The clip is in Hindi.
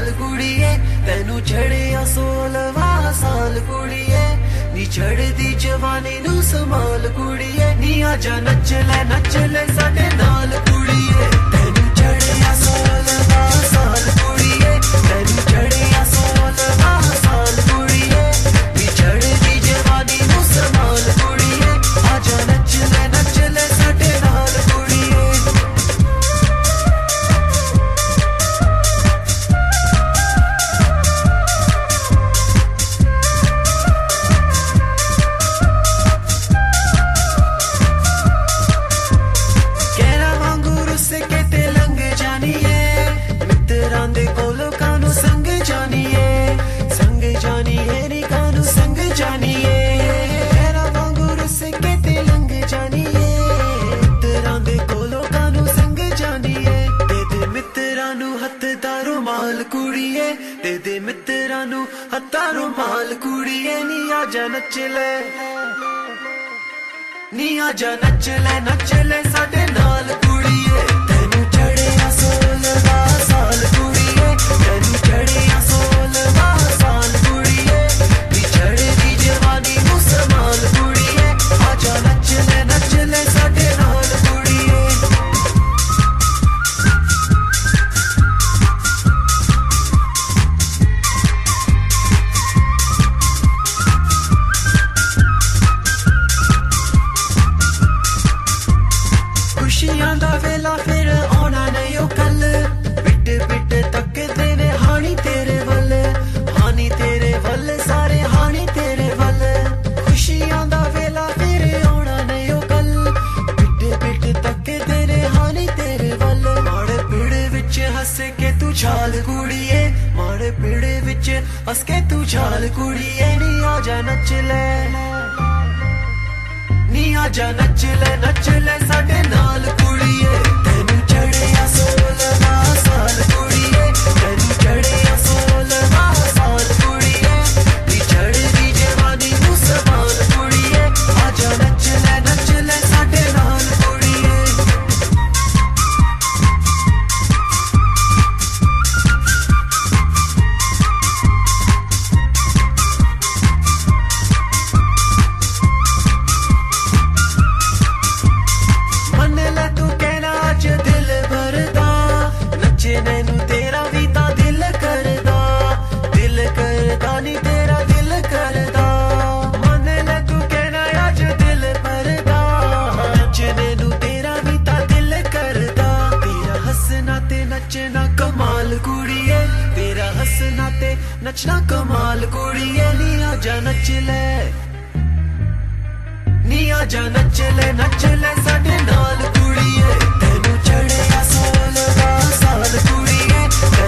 साल कुड़िए तेनू चढ़िया 16वां साल कुड़िए नी चढ़दी जवानी नू संभाल कुड़िए नी आजा नच ले साडे नाल कुड़िए तेनू चढ़िया 16वां साल कुड़िए तेनू चढ़िया 16वां साल कुड़िए नी चढ़दी जवानी नू संभाल कुड़िए आजा नच ले साडे नाल कुड़िए दे मित्रा नू हत्था रुमाल कुड़िए नी आजा नच ले साडे नाल कुड़िए तेनू चढ़िया 16वां साल कुड़िए तेनू चढ़िया 16वां साल कुड़िए नी चढ़दी जवानी नू संभाल कुड़िए आजा नच ले साडे नाल कुड़िए खुशियां दा वेला फिर आना नहीं ओ कल बिट बिट तक तेरे हानी तेरे वल सारे हानी तेरे वल खुशियां दा वेला फिर आना नहीं ओ कल बिट बिट तक तेरे हानी तेरे वल माड़े पीड़े विच हंस के तू छाल कुड़िए माड़े पीड़े विच हंस के तू छाल कुड़िए नी आजा नच ले साडे नाल कुड़िए तेनू चढ़िया 16वां साल कुड़िए तेनू चढ़िया 16वां साल कुड़िए नी चढ़दी जवानी नू संभाल कुड़िए आजा नच ले साडे नाल कुड़िए नचना कमाल कुड़िए तेरा हंसना ते नचना कमाल कुड़िए नी आजा नच ले साडे नाल कुड़िए तेनू चढ़िया 16वां साल कुड़िए